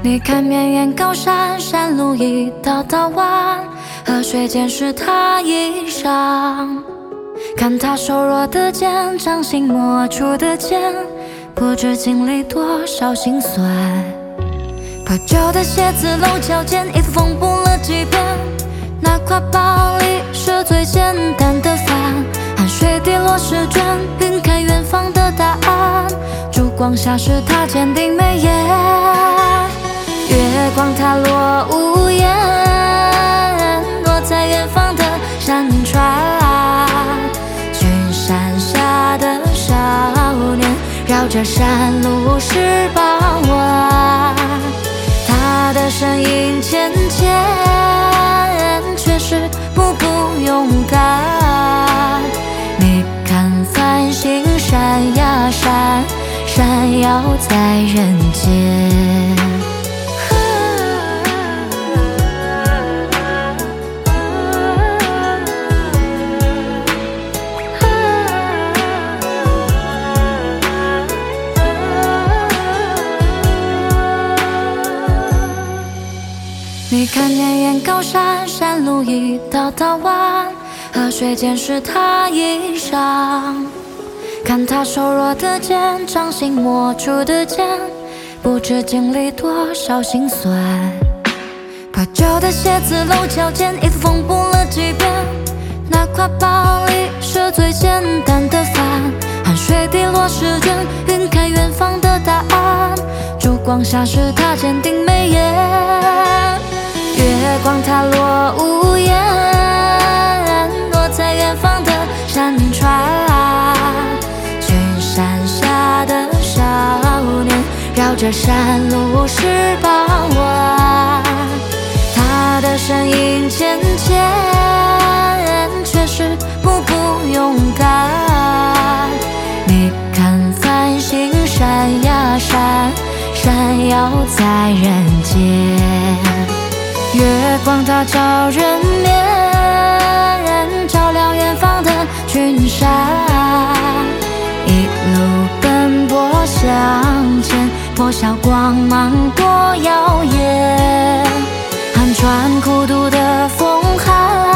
你看绵延高山，山路一道道弯，河水间是他衣裳。看他瘦弱的肩，掌心磨出的茧，不知经历多少心酸。破旧的鞋子露脚尖，衣服缝补了几遍，那块玻璃是最简单的饭。汗水滴落试卷，晕开远方的答案，烛光下是他坚定眉眼。月光它落无言，落在远方的山川。群山下的少年，绕着山路是傍晚。他的身影浅浅，却是步步勇敢。你看繁星闪呀闪，闪耀在人间。你看绵延高山，山路一道道弯，河水间是他衣裳。看他瘦弱的肩，掌心磨出的茧，不知经历多少心酸。破旧的鞋子露脚尖，衣服缝补了几遍，那块玻璃是最简单的饭。汗水滴落试卷，晕开远方的答案，烛光下是他坚定眉眼。月光它落无言，落在远方的山川。群山下的少年，绕着山路是傍晚。他的身影浅浅，却是步步勇敢。你看繁星闪呀闪，闪耀在人间。月光它照人面，照亮远方的群山。一路奔波向前，破晓光芒多耀眼。寒川孤独的风寒，